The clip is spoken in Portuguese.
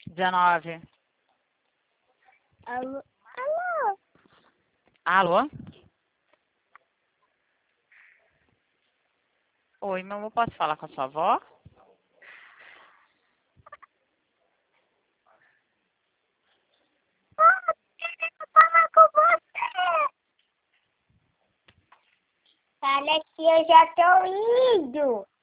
19. Alô? Alô? Alô? Oi, meu amor, posso falar com a sua avó? Quero falar com você. Fala que eu já tô indo.